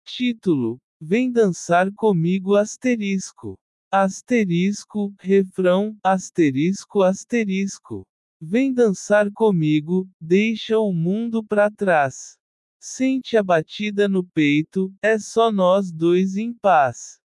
Título: Vem dançar comigo asterisco. Asterisco, refrão, asterisco asterisco. Vem dançar comigo, deixa o mundo pra trás. Sente a batida no peito, é só nós dois em paz.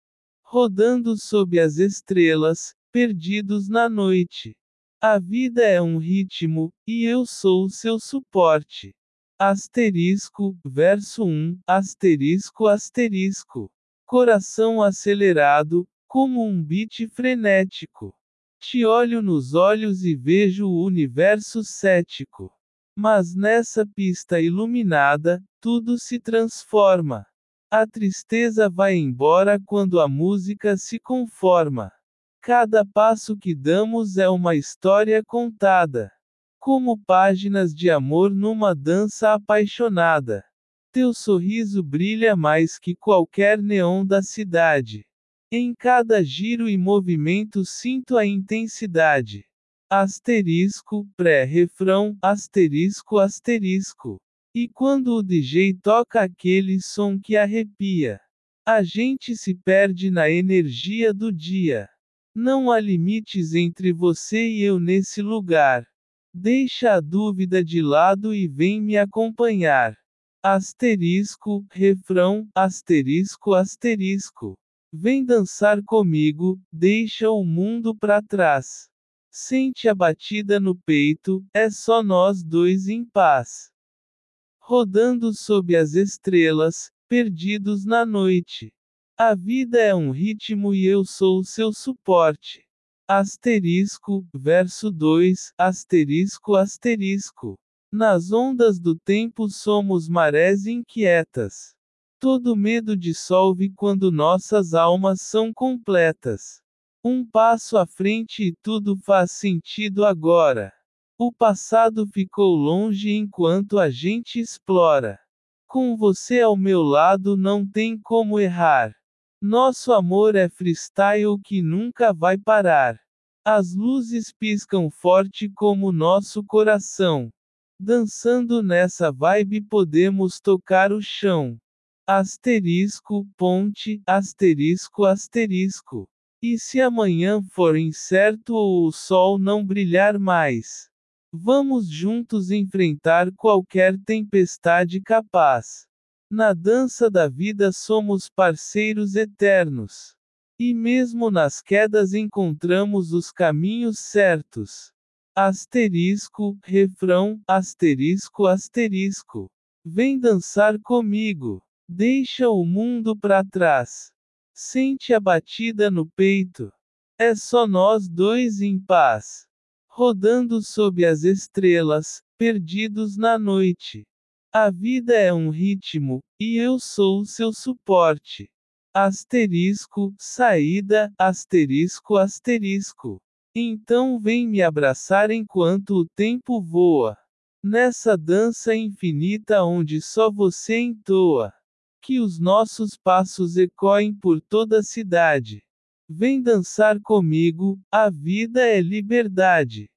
Rodando sob as estrelas, perdidos na noite. A vida é um ritmo, e eu sou seu suporte. Asterisco, verso 1, asterisco asterisco. Coração acelerado, como um beat frenético. Te olho nos olhos e vejo o universo cético. Mas nessa pista iluminada, tudo se transforma. A tristeza vai embora quando a música se conforma. Cada passo que damos é uma história contada. Como páginas de amor numa dança apaixonada. Teu sorriso brilha mais que qualquer neon da cidade. Em cada giro e movimento sinto a intensidade. Asterisco, pré-refrão, asterisco asterisco. E quando o DJ toca aquele som que arrepia, a gente se perde na energia do dia. Não há limites entre você e eu nesse lugar. Deixa a dúvida de lado e vem me acompanhar. Asterisco, refrão, asterisco asterisco. Vem dançar comigo, deixa o mundo pra trás. Sente a batida no peito, é só nós dois em paz. Rodando sob as estrelas, perdidos na noite. A vida é um ritmo e eu sou seu suporte. Asterisco, verso 2, asterisco asterisco. Nas ondas do tempo somos marés inquietas. Todo medo dissolve quando nossas almas são completas. Um passo à frente e tudo faz sentido agora. O passado ficou longe enquanto a gente explora. Com você ao meu lado não tem como errar. Nosso amor é freestyle que nunca vai parar. As luzes piscam forte como nosso coração. Dançando nessa vibe podemos tocar o chão. Asterisco, ponte, asterisco asterisco. E se amanhã for incerto ou o sol não brilhar mais? Vamos juntos enfrentar qualquer tempestade capaz. Na dança da vida somos parceiros eternos. E mesmo nas quedas encontramos os caminhos certos. Asterisco, refrão, asterisco asterisco. Vem dançar comigo. Deixa o mundo pra trás. Sente a batida no peito. É só nós dois em paz. Rodando sob as estrelas, perdidos na noite. A vida é um ritmo, e eu sou seu suporte. Asterisco, saída, asterisco asterisco. Então vem me abraçar enquanto o tempo voa. Nessa dança infinita onde só você entoa. Que os nossos passos ecoem por toda a cidade. Vem dançar comigo, a vida é liberdade.